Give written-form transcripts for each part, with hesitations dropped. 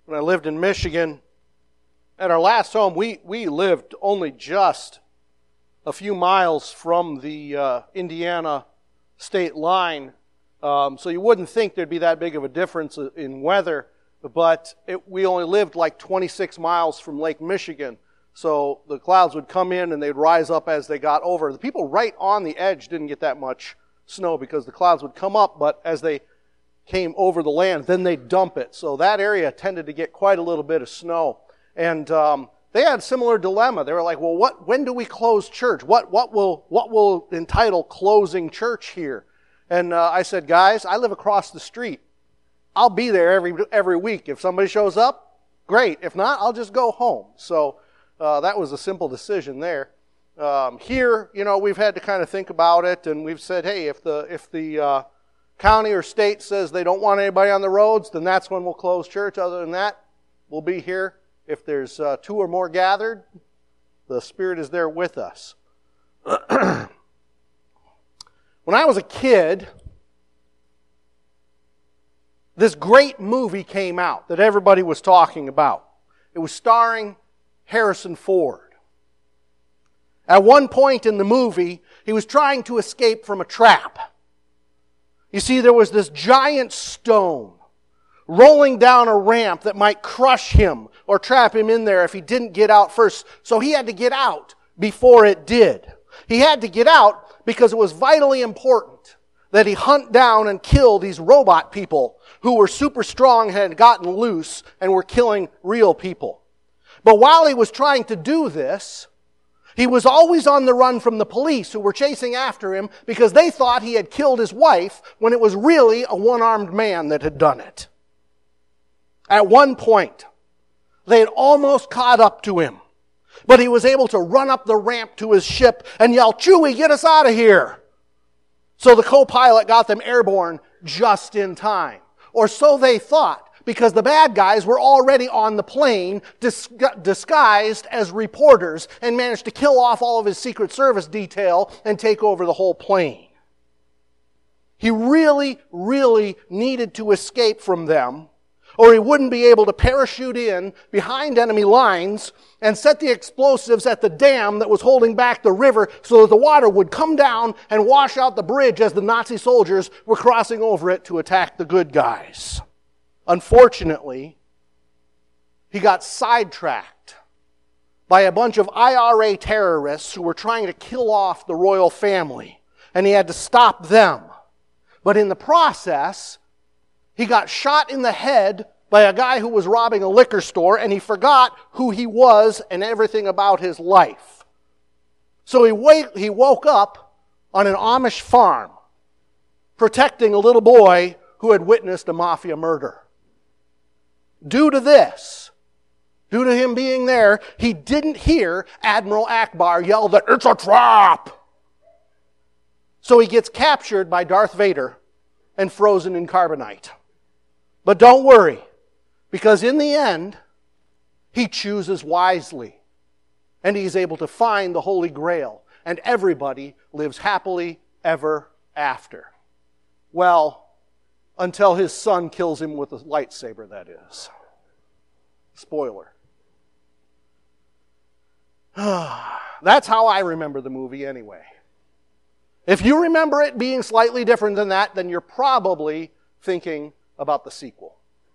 when I lived in Michigan, at our last home, we lived only just a few miles from the Indiana state line. So you wouldn't think there'd be that big of a difference in weather, but we only lived like 26 miles from Lake Michigan. So the clouds would come in and they'd rise up as they got over. The people right on the edge didn't get that much snow because the clouds would come up, but as they came over the land, then they'd dump it. So that area tended to get quite a little bit of snow. And they had a similar dilemma. They were like, well, when do we close church? What will entitle closing church here? And I said, guys, I live across the street. I'll be there every week. If somebody shows up, great. If not, I'll just go home. So that was a simple decision there. Here, we've had to kind of think about it, and we've said, hey, if the county or state says they don't want anybody on the roads, then that's when we'll close church. Other than that, we'll be here. If there's 2 or more gathered, the Spirit is there with us. When I was a kid, this great movie came out that everybody was talking about. It was starring Harrison Ford. At one point in the movie, he was trying to escape from a trap. You see, there was this giant stone rolling down a ramp that might crush him or trap him in there if he didn't get out first. So he had to get out before it did. He had to get out because it was vitally important that he hunt down and kill these robot people who were super strong and had gotten loose and were killing real people. But while he was trying to do this, he was always on the run from the police who were chasing after him because they thought he had killed his wife when it was really a one-armed man that had done it. At one point, they had almost caught up to him, but he was able to run up the ramp to his ship and yell, "Chewie, get us out of here!" So the co-pilot got them airborne just in time. Or so they thought, because the bad guys were already on the plane, disguised as reporters, and managed to kill off all of his Secret Service detail and take over the whole plane. He really, really needed to escape from them, or he wouldn't be able to parachute in behind enemy lines and set the explosives at the dam that was holding back the river so that the water would come down and wash out the bridge as the Nazi soldiers were crossing over it to attack the good guys. Unfortunately, he got sidetracked by a bunch of IRA terrorists who were trying to kill off the royal family, and he had to stop them. But in the process, he got shot in the head by a guy who was robbing a liquor store, and he forgot who he was and everything about his life. So he woke up on an Amish farm, protecting a little boy who had witnessed a mafia murder. Due to this, due to him being there, he didn't hear Admiral Akbar yell that it's a trap. So he gets captured by Darth Vader and frozen in carbonite. But don't worry, because in the end, he chooses wisely. And he's able to find the Holy Grail. And everybody lives happily ever after. Well, until his son kills him with a lightsaber, that is. Spoiler. That's how I remember the movie anyway. If you remember it being slightly different than that, then you're probably thinking about the sequel.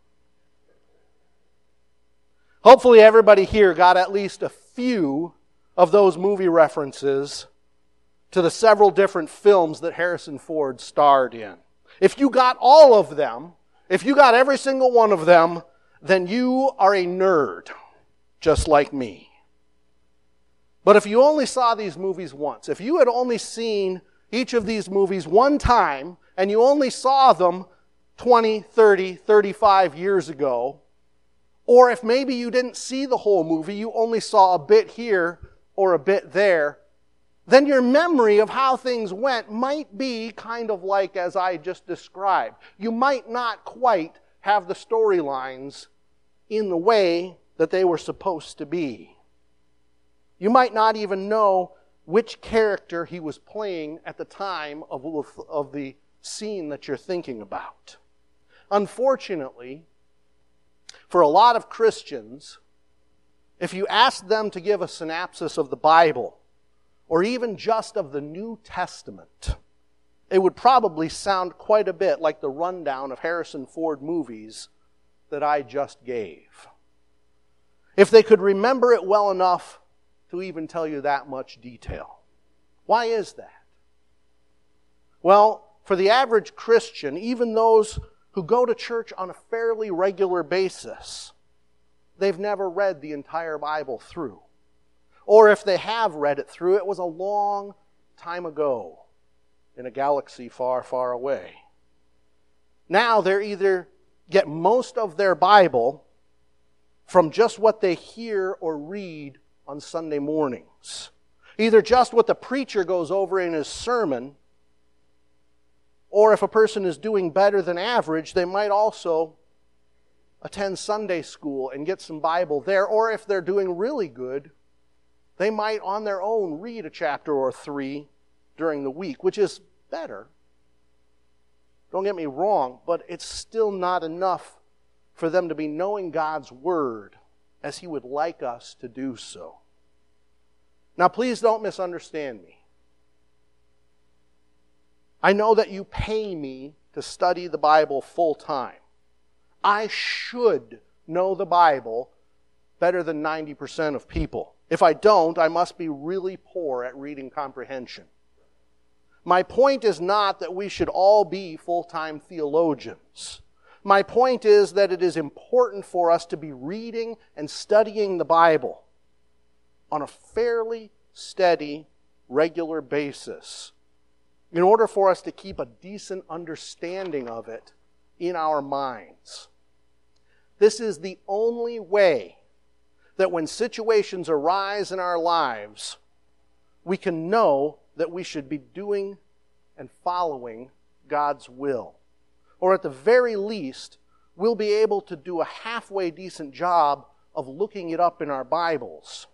Hopefully everybody here got at least a few of those movie references to the several different films that Harrison Ford starred in. If you got all of them, if you got every single one of them, then you are a nerd, just like me. But if you only saw these movies once, if you had only seen each of these movies one time, and you only saw them 20, 30, 35 years ago, or if maybe you didn't see the whole movie, you only saw a bit here or a bit there, then your memory of how things went might be kind of like as I just described. You might not quite have the storylines in the way that they were supposed to be. You might not even know which character he was playing at the time of the scene that you're thinking about. Unfortunately, for a lot of Christians, if you ask them to give a synopsis of the Bible, or even just of the New Testament, it would probably sound quite a bit like the rundown of Harrison Ford movies that I just gave. If they could remember it well enough to even tell you that much detail. Why is that? Well, for the average Christian, even those who go to church on a fairly regular basis, they've never read the entire Bible through. Or if they have read it through, it was a long time ago in a galaxy far, far away. Now they either get most of their Bible from just what they hear or read on Sunday mornings. Either just what the preacher goes over in his sermon, or if a person is doing better than average, they might also attend Sunday school and get some Bible there. Or if they're doing really good, they might on their own read a chapter or 3 during the week, which is better. Don't get me wrong, but it's still not enough for them to be knowing God's Word as He would like us to do so. Now, please don't misunderstand me. I know that you pay me to study the Bible full time. I should know the Bible better than 90% of people. If I don't, I must be really poor at reading comprehension. My point is not that we should all be full-time theologians. My point is that it is important for us to be reading and studying the Bible on a fairly steady, regular basis in order for us to keep a decent understanding of it in our minds. This is the only way that when situations arise in our lives, we can know that we should be doing and following God's will. Or at the very least, we'll be able to do a halfway decent job of looking it up in our Bibles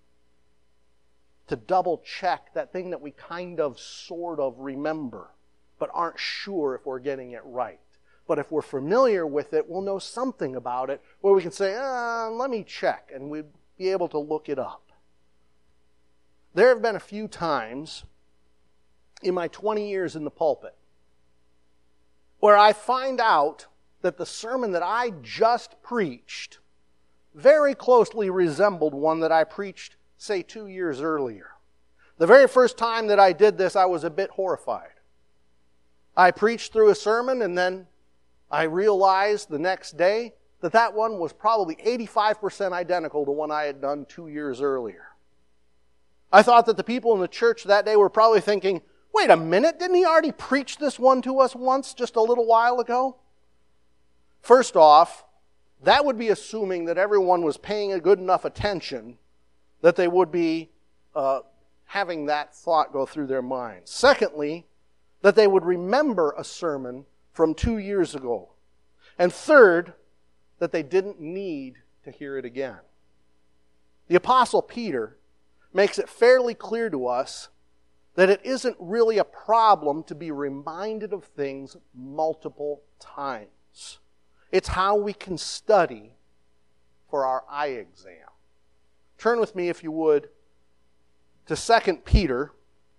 to double check that thing that we kind of sort of remember, but aren't sure if we're getting it right. But if we're familiar with it, we'll know something about it where we can say, let me check, and we'd be able to look it up. There have been a few times in my 20 years in the pulpit where I find out that the sermon that I just preached very closely resembled one that I preached, say, 2 years earlier. The very first time that I did this, I was a bit horrified. I preached through a sermon, and then I realized the next day that that one was probably 85% identical to one I had done 2 years earlier. I thought that the people in the church that day were probably thinking, wait a minute, didn't he already preach this one to us once just a little while ago? First off, that would be assuming that everyone was paying a good enough attention that they would be having that thought go through their minds. Secondly, that they would remember a sermon from 2 years ago. And third, that they didn't need to hear it again. The Apostle Peter makes it fairly clear to us that it isn't really a problem to be reminded of things multiple times. It's how we can study for our eye exam. Turn with me, if you would, to 2 Peter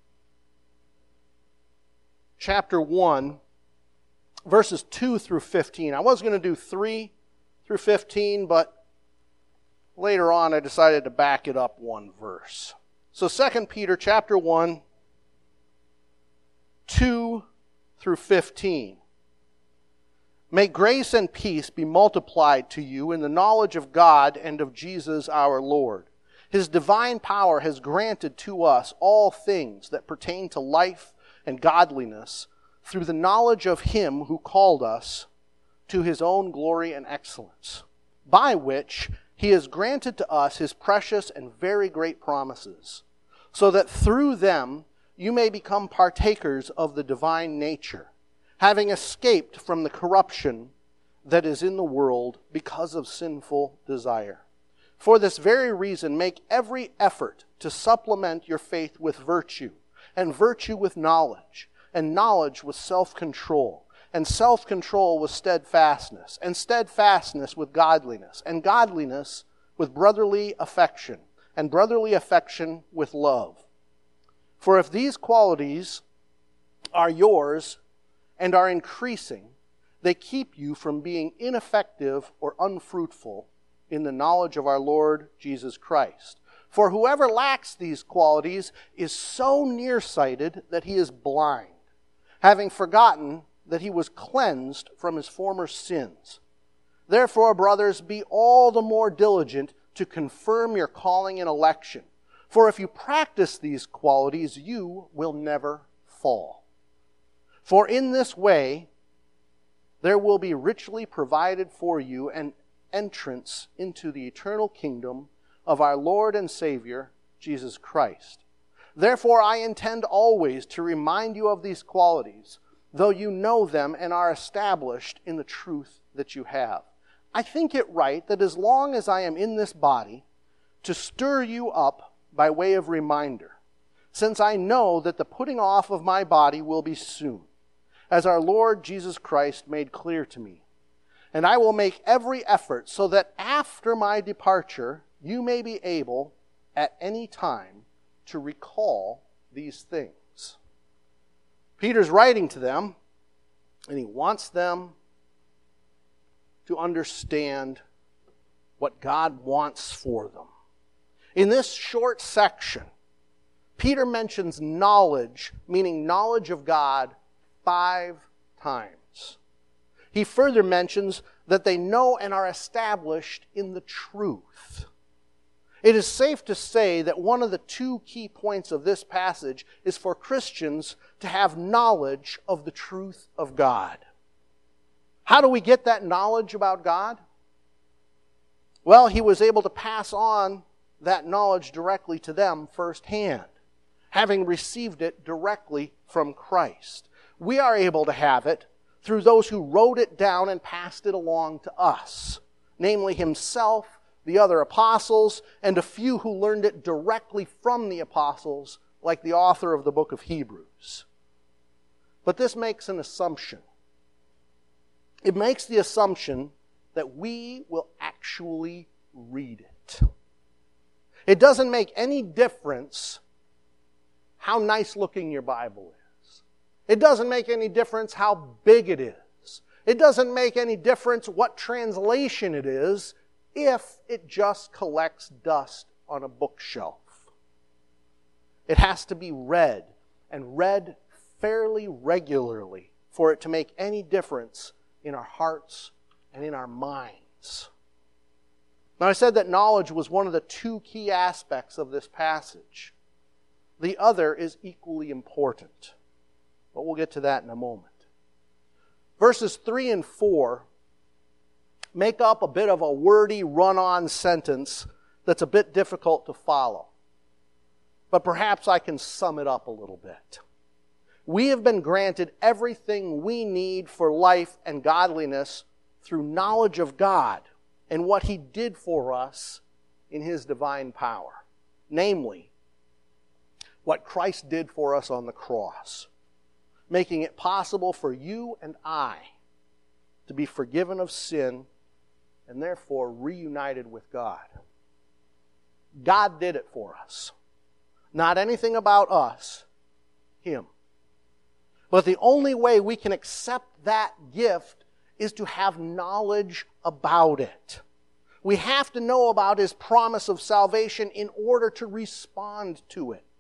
chapter 1, verses 2 through 15. I was going to do 3 through 15, but later on I decided to back it up one verse. So 2 Peter chapter 1, 2 through 15. May grace and peace be multiplied to you in the knowledge of God and of Jesus our Lord. His divine power has granted to us all things that pertain to life and godliness through the knowledge of Him who called us to His own glory and excellence, by which He has granted to us His precious and very great promises, so that through them you may become partakers of the divine nature, having escaped from the corruption that is in the world because of sinful desire. For this very reason, make every effort to supplement your faith with virtue, and virtue with knowledge, and knowledge with self-control, and self-control with steadfastness, and steadfastness with godliness, and godliness with brotherly affection, and brotherly affection with love. For if these qualities are yours and are increasing, they keep you from being ineffective or unfruitful in the knowledge of our Lord Jesus Christ. For whoever lacks these qualities is so nearsighted that he is blind, having forgotten that he was cleansed from his former sins. Therefore, brothers, be all the more diligent to confirm your calling and election. For if you practice these qualities, you will never fall. For in this way, there will be richly provided for you an entrance into the eternal kingdom of our Lord and Savior, Jesus Christ. Therefore, I intend always to remind you of these qualities, though you know them and are established in the truth that you have. I think it right that as long as I am in this body, to stir you up by way of reminder, since I know that the putting off of my body will be soon, as our Lord Jesus Christ made clear to me. And I will make every effort so that after my departure, you may be able at any time to recall these things. Peter's writing to them, and he wants them to understand what God wants for them. In this short section, Peter mentions knowledge, meaning knowledge of God, 5 times. He further mentions that they know and are established in the truth. It is safe to say that one of the 2 key points of this passage is for Christians to have knowledge of the truth of God. How do we get that knowledge about God? Well, he was able to pass on that knowledge directly to them firsthand, having received it directly from Christ. We are able to have it through those who wrote it down and passed it along to us, namely himself, the other apostles, and a few who learned it directly from the apostles, like the author of the book of Hebrews. But this makes an assumption. It makes the assumption that we will actually read it. It doesn't make any difference how nice looking your Bible is. It doesn't make any difference how big it is. It doesn't make any difference what translation it is if it just collects dust on a bookshelf. It has to be read, and read fairly regularly for it to make any difference in our hearts and in our minds. Now, I said that knowledge was one of the 2 key aspects of this passage. The other is equally important, but we'll get to that in a moment. Verses 3 and 4 make up a bit of a wordy, run-on sentence that's a bit difficult to follow. But perhaps I can sum it up a little bit. We have been granted everything we need for life and godliness through knowledge of God and what He did for us in His divine power. Namely, what Christ did for us on the cross, making it possible for you and I to be forgiven of sin and therefore reunited with God. God did it for us. Not anything about us, Him. But the only way we can accept that gift is to have knowledge about it. We have to know about His promise of salvation in order to respond to it.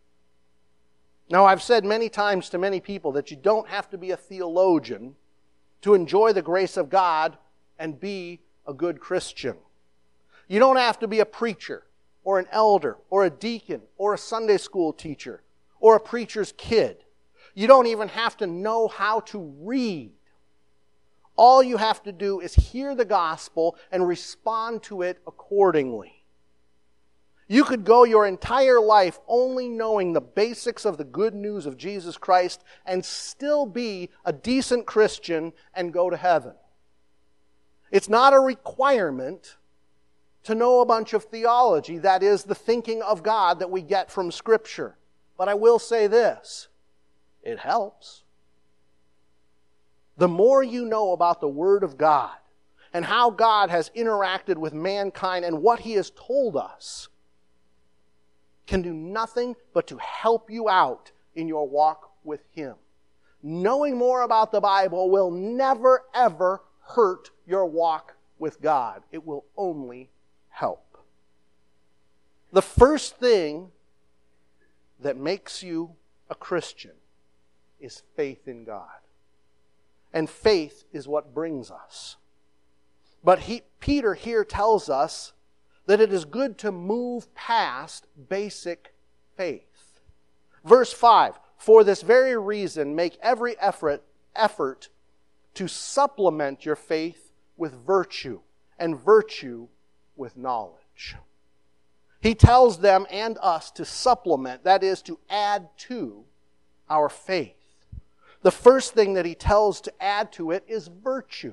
Now, I've said many times to many people that you don't have to be a theologian to enjoy the grace of God and be a good Christian. You don't have to be a preacher or an elder or a deacon or a Sunday school teacher or a preacher's kid. You don't even have to know how to read. All you have to do is hear the gospel and respond to it accordingly. You could go your entire life only knowing the basics of the good news of Jesus Christ and still be a decent Christian and go to heaven. It's not a requirement to know a bunch of theology, that is, the thinking of God that we get from Scripture. But I will say this, it helps. the more you know about the Word of God and how God has interacted with mankind and what He has told us, can do nothing but to help you out in your walk with Him. Knowing more about the Bible will never, ever hurt your walk with God. It will only help. The first thing that makes you a Christian is faith in God. And faith is what brings us. But Peter here tells us that it is good to move past basic faith. Verse 5, for this very reason, make every effort to supplement your faith with virtue, and virtue with knowledge. He tells them and us to supplement, that is, to add to our faith. The first thing that he tells to add to it is virtue.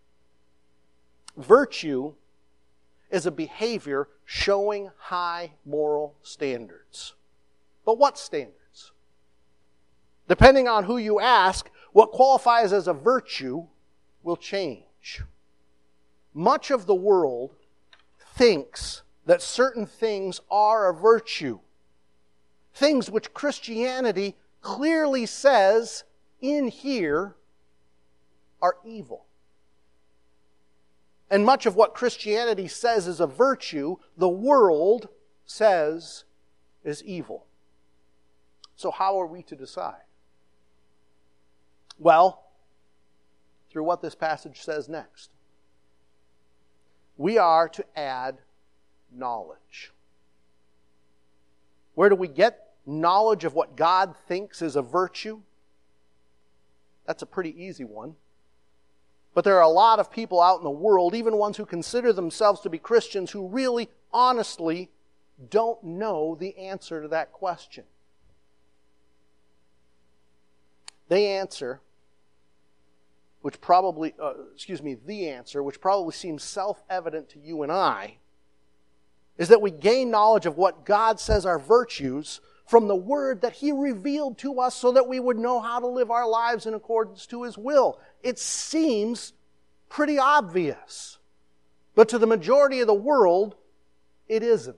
Virtue is a behavior showing high moral standards. But what standards? Depending on who you ask, what qualifies as a virtue will change. Much of the world thinks that certain things are a virtue. Things which Christianity clearly says in here are evil. And much of what Christianity says is a virtue, the world says is evil. So how are we to decide? Well, through what this passage says next. We are to add knowledge. Where do we get knowledge of what God thinks is a virtue? That's a pretty easy one. But there are a lot of people out in the world, even ones who consider themselves to be Christians, who really, honestly, don't know the answer to that question. The answer, which probably seems self-evident to you and I, is that we gain knowledge of what God says are virtues from the Word that He revealed to us so that we would know how to live our lives in accordance to His will. It seems pretty obvious. But to the majority of the world, it isn't.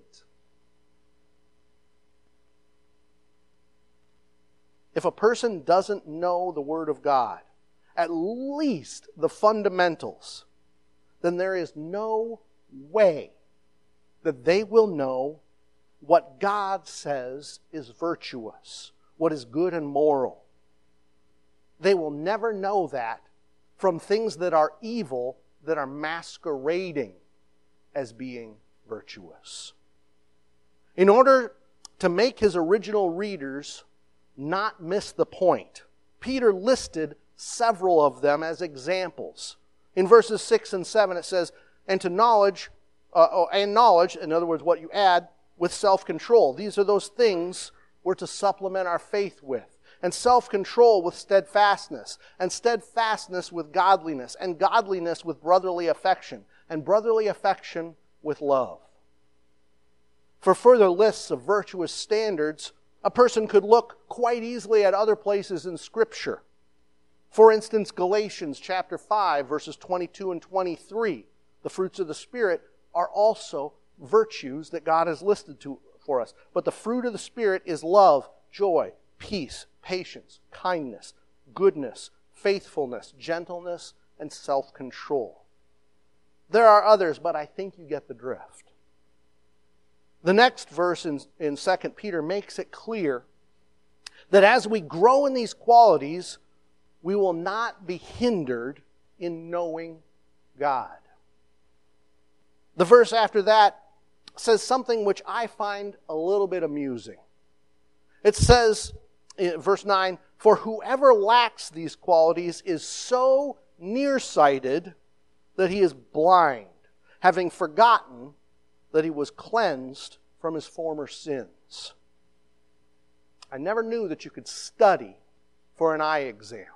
If a person doesn't know the Word of God, at least the fundamentals, then there is no way that they will know what God says is virtuous, what is good and moral. They will never know that from things that are evil, that are masquerading as being virtuous. In order to make his original readers not miss the point, Peter listed several of them as examples. In verses 6 and 7 it says, and knowledge, in other words, what you add, with self-control. These are those things we're to supplement our faith with. And self-control with steadfastness. And steadfastness with godliness. And godliness with brotherly affection. And brotherly affection with love. For further lists of virtuous standards, a person could look quite easily at other places in Scripture. For instance, Galatians chapter 5, verses 22 and 23. The fruits of the Spirit are also virtues that God has listed for us. But the fruit of the Spirit is love, joy, peace, patience, kindness, goodness, faithfulness, gentleness, and self-control. There are others, but I think you get the drift. The next verse in 2 Peter makes it clear that as we grow in these qualities, we will not be hindered in knowing God. The verse after that says something which I find a little bit amusing. It says, in verse 9, for whoever lacks these qualities is so nearsighted that he is blind, having forgotten that he was cleansed from his former sins. I never knew that you could study for an eye exam.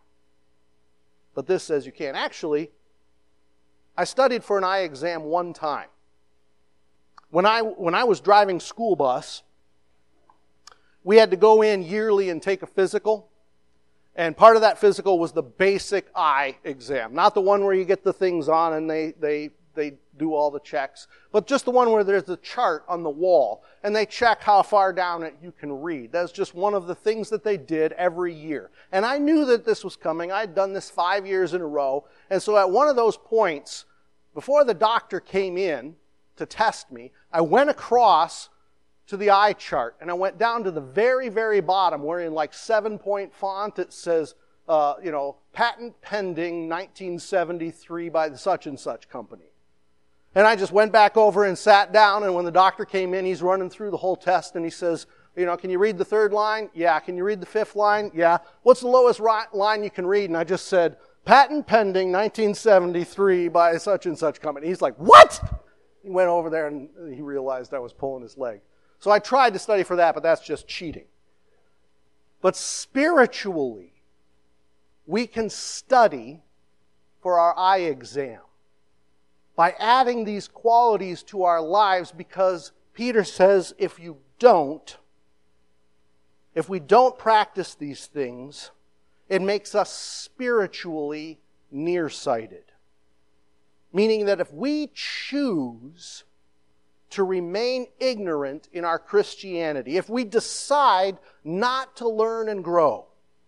But this says you can. Actually, I studied for an eye exam one time. When I was driving school bus, we had to go in yearly and take a physical. And part of that physical was the basic eye exam. Not the one where you get the things on and they do all the checks, but just the one where there's a chart on the wall and they check how far down it you can read. That's just one of the things that they did every year. And I knew that this was coming. I'd done this 5 years in a row. And so at one of those points, before the doctor came in to test me, I went across to the eye chart and I went down to the very, very bottom where in like 7-point font it says, patent pending 1973 by the such and such company. And I just went back over and sat down, and when the doctor came in, he's running through the whole test, and he says, can you read the 3rd line? Yeah. Can you read the 5th line? Yeah. What's the lowest line you can read? And I just said, patent pending 1973 by such and such company. He's like, what? He went over there, and he realized I was pulling his leg. So I tried to study for that, but that's just cheating. But spiritually, we can study for our eye exam by adding these qualities to our lives, because Peter says if we don't practice these things, it makes us spiritually nearsighted. Meaning that if we choose to remain ignorant in our Christianity, if we decide not to learn and grow,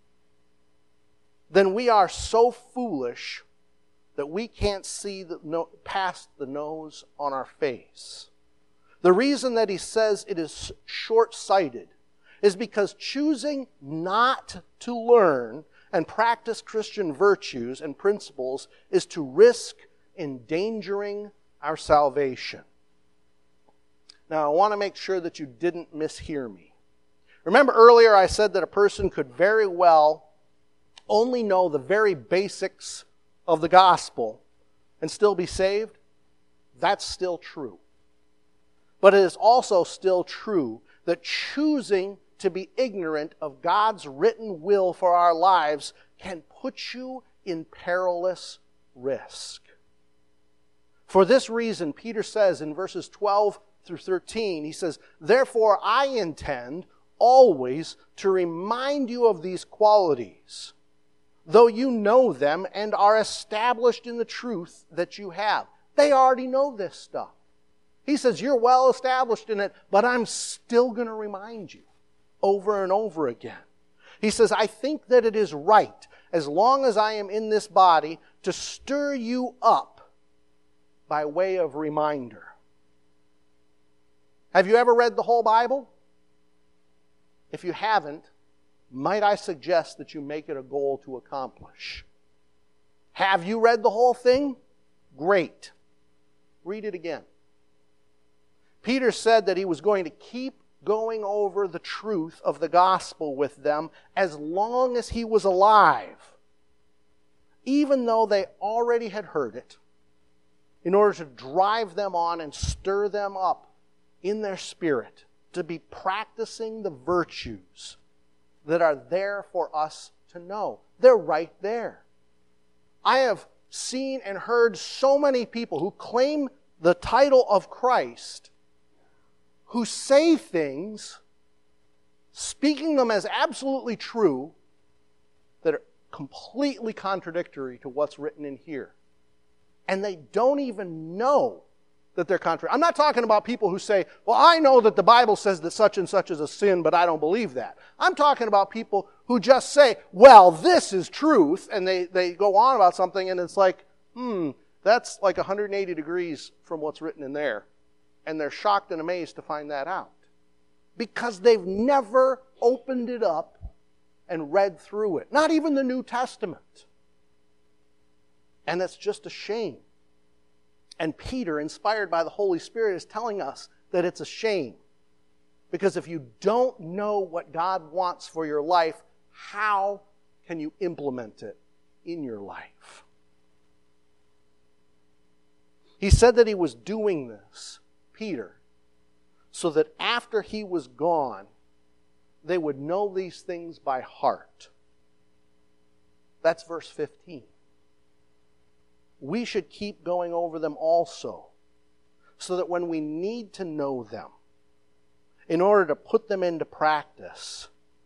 then we are so foolish that we can't see past the nose on our face. The reason that he says it is short-sighted is because choosing not to learn and practice Christian virtues and principles is to risk endangering our salvation. Now, I want to make sure that you didn't mishear me. Remember earlier I said that a person could very well only know the very basics of the gospel and still be saved? That's still true. But it is also still true that choosing to be ignorant of God's written will for our lives can put you in perilous risk. For this reason, Peter says in verses 12 through 13, he says, therefore I intend always to remind you of these qualities, though you know them and are established in the truth that you have. They already know this stuff. He says, you're well established in it, but I'm still going to remind you over and over again. He says, I think that it is right, as long as I am in this body, to stir you up by way of reminder. Have you ever read the whole Bible? If you haven't, might I suggest that you make it a goal to accomplish? Have you read the whole thing? Great. Read it again. Peter said that he was going to keep going over the truth of the gospel with them as long as he was alive, even though they already had heard it, in order to drive them on and stir them up in their spirit to be practicing the virtues that are there for us to know. They're right there. I have seen and heard so many people who claim the title of Christ, who say things, speaking them as absolutely true, that are completely contradictory to what's written in here. And they don't even know that they're contrary. I'm not talking about people who say, well, I know that the Bible says that such and such is a sin, but I don't believe that. I'm talking about people who just say, well, this is truth, and they go on about something, and it's like, that's like 180 degrees from what's written in there. And they're shocked and amazed to find that out. Because they've never opened it up and read through it. Not even the New Testament. And that's just a shame. And Peter, inspired by the Holy Spirit, is telling us that it's a shame. Because if you don't know what God wants for your life, how can you implement it in your life? He said that he was doing this, Peter, so that after he was gone, they would know these things by heart. That's verse 15. We should keep going over them also, so that when we need to know them, in order to put them into practice,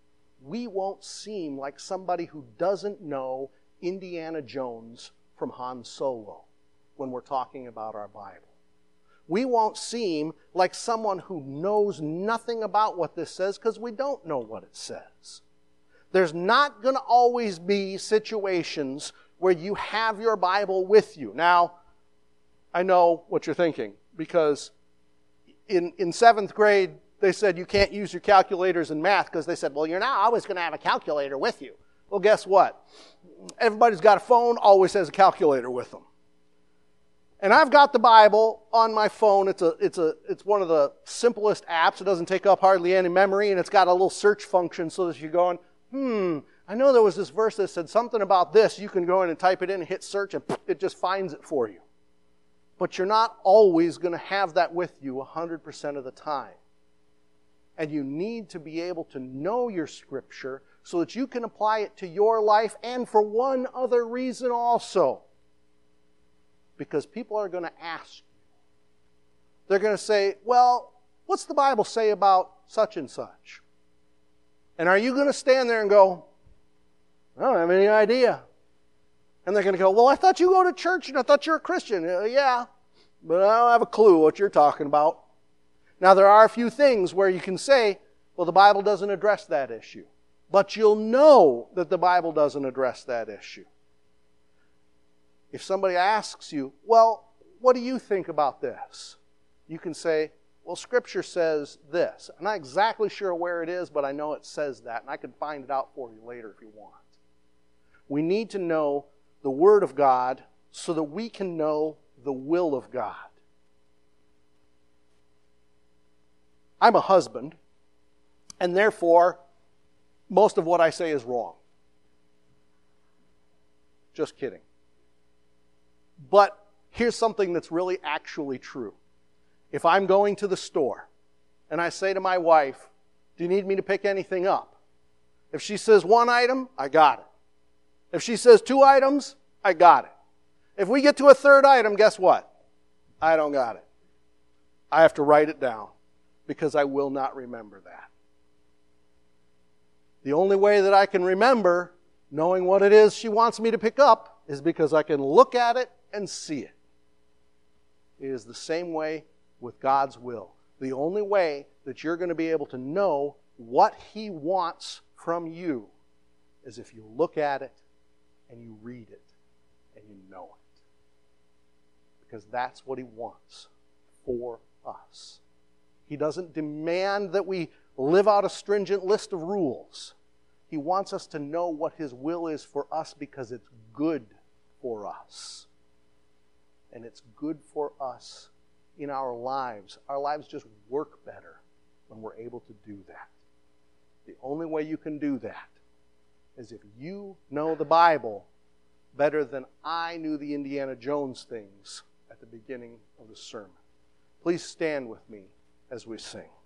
we won't seem like somebody who doesn't know Indiana Jones from Han Solo when we're talking about our Bible. We won't seem like someone who knows nothing about what this says because we don't know what it says. There's not going to always be situations where you have your Bible with you. Now, I know what you're thinking, because in 7th grade, they said you can't use your calculators in math because they said, well, you're not always going to have a calculator with you. Well, guess what? Everybody's got a phone, always has a calculator with them. And I've got the Bible on my phone. It's one of the simplest apps. It doesn't take up hardly any memory, and it's got a little search function so that you're going, I know there was this verse that said something about this. You can go in and type it in and hit search, and it just finds it for you. But you're not always going to have that with you 100% of the time. And you need to be able to know your Scripture so that you can apply it to your life, and for one other reason also. Because people are going to ask you. They're going to say, well, what's the Bible say about such and such? And are you going to stand there and go, I don't have any idea? And they're going to go, well, I thought you go to church and I thought you're a Christian. Yeah, but I don't have a clue what you're talking about. Now, there are a few things where you can say, well, the Bible doesn't address that issue. But you'll know that the Bible doesn't address that issue. If somebody asks you, well, what do you think about this? You can say, well, Scripture says this. I'm not exactly sure where it is, but I know it says that, and I can find it out for you later if you want. We need to know the Word of God so that we can know the will of God. I'm a husband, and therefore, most of what I say is wrong. Just kidding. But here's something that's really actually true. If I'm going to the store and I say to my wife, do you need me to pick anything up? If she says one item, I got it. If she says 2 items, I got it. If we get to a 3rd item, guess what? I don't got it. I have to write it down because I will not remember that. The only way that I can remember knowing what it is she wants me to pick up is because I can look at it and see it. It is the same way with God's will. The only way that you're going to be able to know what He wants from you is if you look at it and you read it and you know it. Because that's what He wants for us. He doesn't demand that we live out a stringent list of rules. He wants us to know what His will is for us because it's good for us. And it's good for us in our lives. Our lives just work better when we're able to do that. The only way you can do that is if you know the Bible better than I knew the Indiana Jones things at the beginning of the sermon. Please stand with me as we sing.